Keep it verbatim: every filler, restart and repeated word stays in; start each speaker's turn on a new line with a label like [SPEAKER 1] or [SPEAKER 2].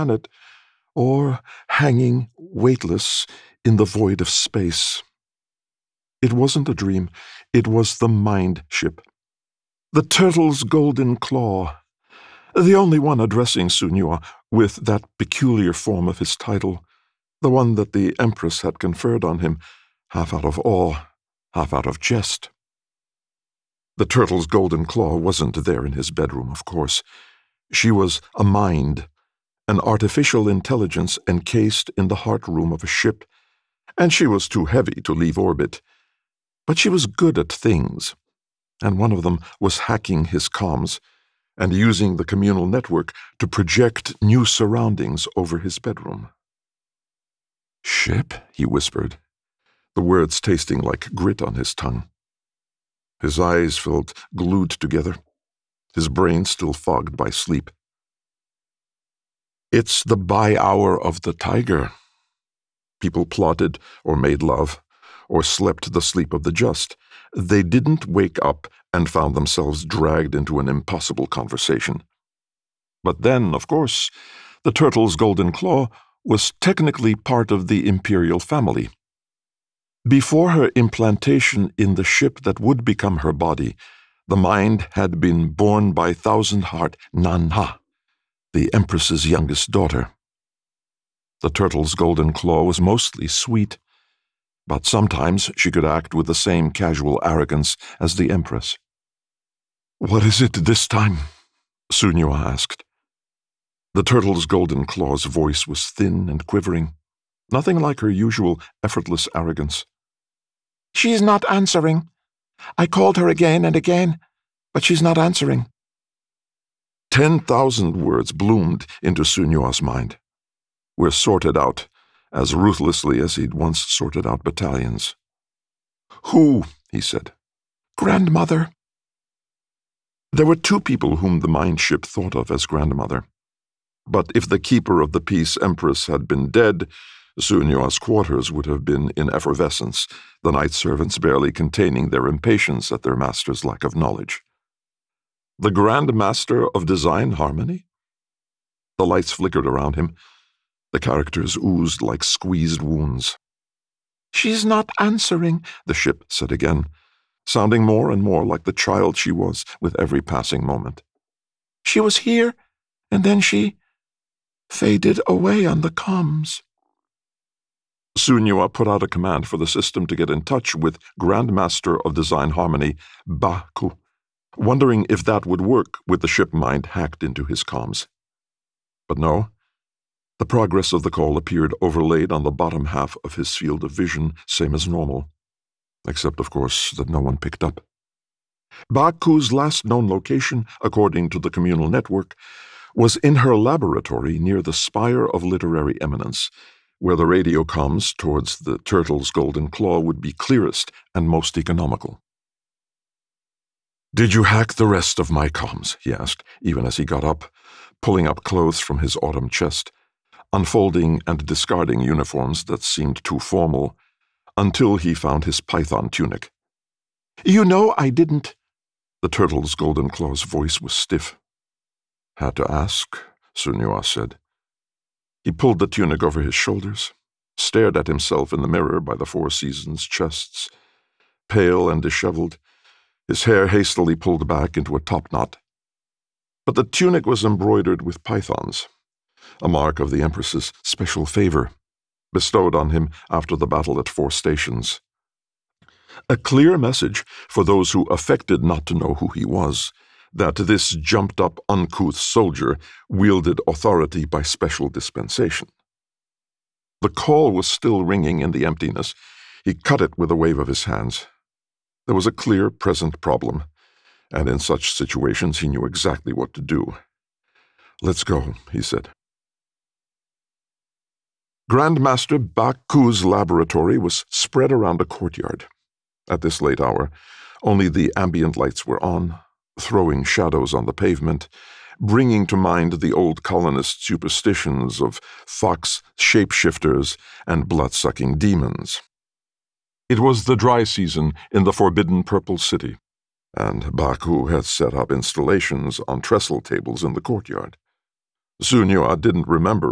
[SPEAKER 1] planet, or hanging weightless in the void of space. It wasn't a dream. It was the mind ship. The Turtle's Golden Claw, the only one addressing Sunyua with that peculiar form of his title, the one that the Empress had conferred on him, half out of awe, half out of jest. The Turtle's Golden Claw wasn't there in his bedroom, of course. She was a mind, an artificial intelligence encased in the heart room of a ship, and she was too heavy to leave orbit. But she was good at things, and one of them was hacking his comms and using the communal network to project new surroundings over his bedroom. "Ship?" he whispered, the words tasting like grit on his tongue. His eyes felt glued together, his brain still fogged by sleep. "It's the by-hour of the tiger." People plotted or made love, or slept the sleep of the just. They didn't wake up and found themselves dragged into an impossible conversation. But then, of course, the Turtle's Golden Claw was technically part of the imperial family. Before her implantation in the ship that would become her body, the mind had been born by Thousand Heart Nanha, the Empress's youngest daughter. The Turtle's Golden Claw was mostly sweet, but sometimes she could act with the same casual arrogance as the Empress. "What is it this time?" Sunyua asked. The Turtle's Golden Claw's voice was thin and quivering, nothing like her usual effortless arrogance. "She's not answering. I called her again and again, but she's not answering." Ten thousand words bloomed into Sunyua's mind, were sorted out as ruthlessly as he'd once sorted out battalions. "Who?" he said. "Grandmother." There were two people whom the mind ship thought of as grandmother. But if the keeper of the peace Empress had been dead, Sunyua's quarters would have been in effervescence, the night servants barely containing their impatience at their master's lack of knowledge. The Grand Master of Design Harmony? The lights flickered around him. The characters oozed like squeezed wounds. "She's not answering," the ship said again, sounding more and more like the child she was with every passing moment. "She was here, and then she faded away on the comms." Sunyua put out a command for the system to get in touch with Grand Master of Design Harmony, Ba-Ku, wondering if that would work with the ship mind hacked into his comms. But no. The progress of the call appeared overlaid on the bottom half of his field of vision, same as normal. Except, of course, that no one picked up. Ba-Ku's last known location, according to the communal network, was in her laboratory near the Spire of Literary Eminence, where the radio comms towards the Turtle's Golden Claw would be clearest and most economical. "Did you hack the rest of my comms?" he asked, even as he got up, pulling up clothes from his autumn chest, unfolding and discarding uniforms that seemed too formal, until he found his python tunic. "You know I didn't." The Turtle's Golden Claw's voice was stiff. "Had to ask," Sunyua said. He pulled the tunic over his shoulders, stared at himself in the mirror by the Four Seasons chests, pale and disheveled, his hair hastily pulled back into a topknot. But the tunic was embroidered with pythons, a mark of the Empress's special favor, bestowed on him after the battle at Four Stations. A clear message for those who affected not to know who he was, that this jumped-up, uncouth soldier wielded authority by special dispensation. The call was still ringing in the emptiness. He cut it with a wave of his hands. There was a clear, present problem, and in such situations he knew exactly what to do. "Let's go," he said. Grandmaster Ba-Ku's laboratory was spread around a courtyard. At this late hour, only the ambient lights were on, throwing shadows on the pavement, bringing to mind the old colonist superstitions of fox shapeshifters and blood-sucking demons. It was the dry season in the forbidden Purple City, and Ba-Ku had set up installations on trestle tables in the courtyard. Sunyua didn't remember